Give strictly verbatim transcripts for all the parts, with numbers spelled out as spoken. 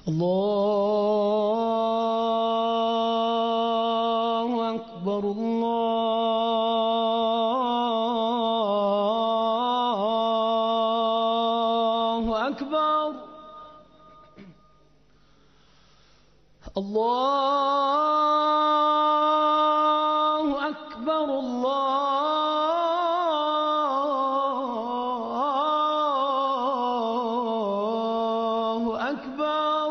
الله أكبر الله أكبر الله أكبر الله أكبر.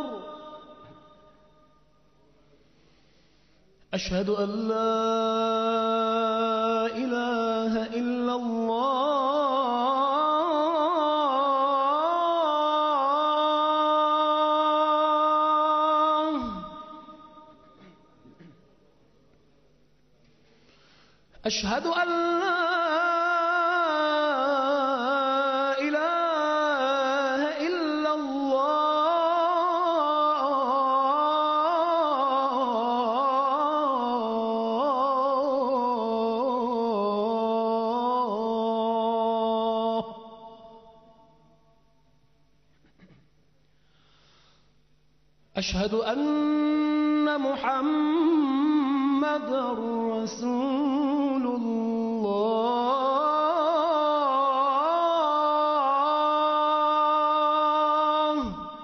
أشهد أن لا إله إلا الله. أشهد أن لا إله إلا الله. أشهد أن محمدًا رسول الله.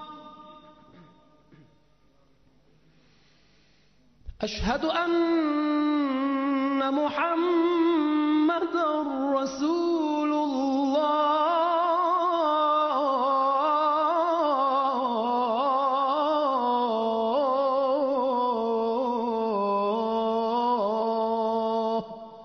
أشهد أن محمدًا رسول الله.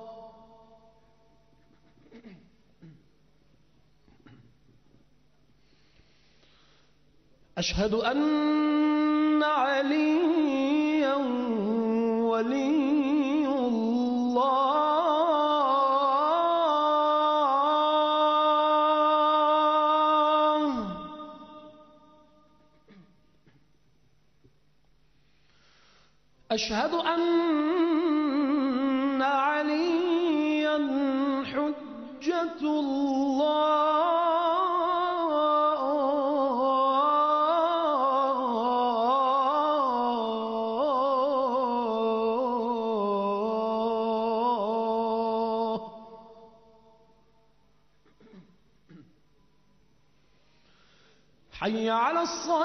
أشهد أن عليا ولي الله. أشهد أن عليا حجة الله. حي على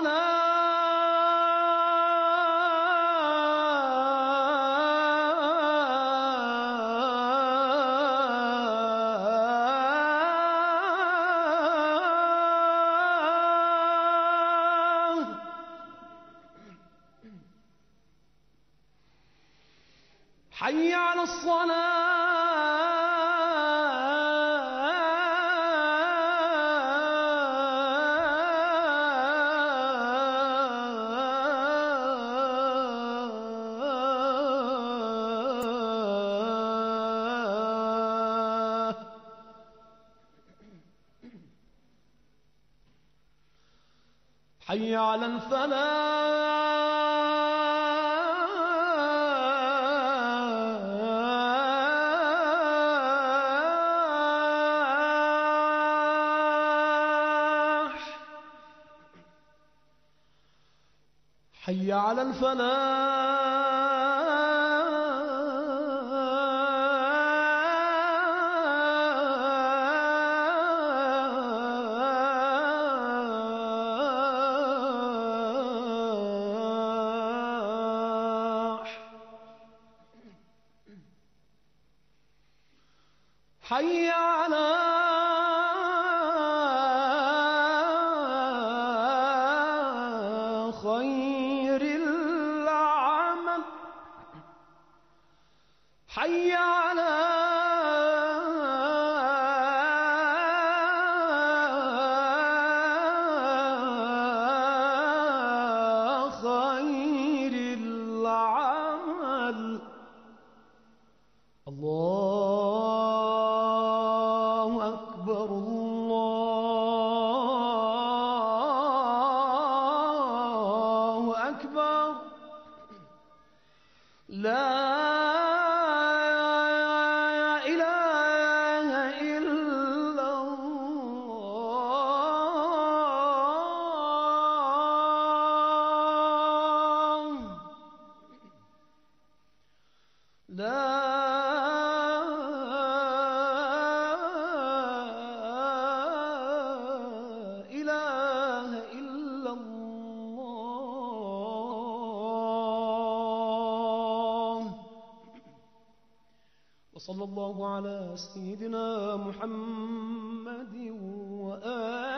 الصلاة. حي على الصلاة. حي على الفلاح. حي على الفلاح. حي على خير العمل. حي على خير العمل. الله أكبر الله أكبر. لا إله إلا الله. إله إلا الله. وصلى الله على سيدنا محمد وآله